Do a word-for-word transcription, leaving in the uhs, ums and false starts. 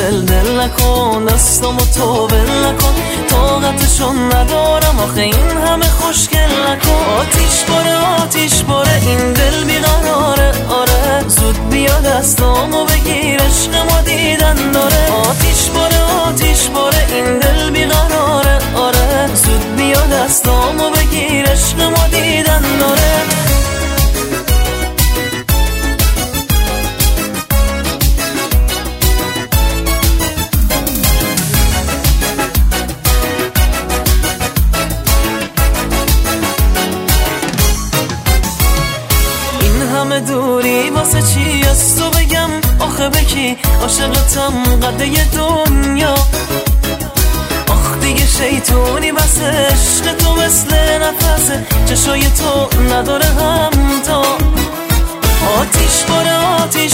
دل دل نکن، دستامو تو ول نکن، طاقتشون ندارم آخه این همه خوشگل نکن. آتیش باره آتیش باره این دل بیقراره، آره زود بیا دستامو بگیر عشق ما دیدن داره. آتیش باره آتیش باره این دل بیقراره، آره زود بیا دستامو بگیر عشق ما دیدن داره. همه دوری واسه چی از تو بگم آخه بکی عاشقتم قده دنیا. آخ دیگه شیطونی بس عشق تو مثل نفسه، چشای تو نداره همتا. آتیش باره آتیش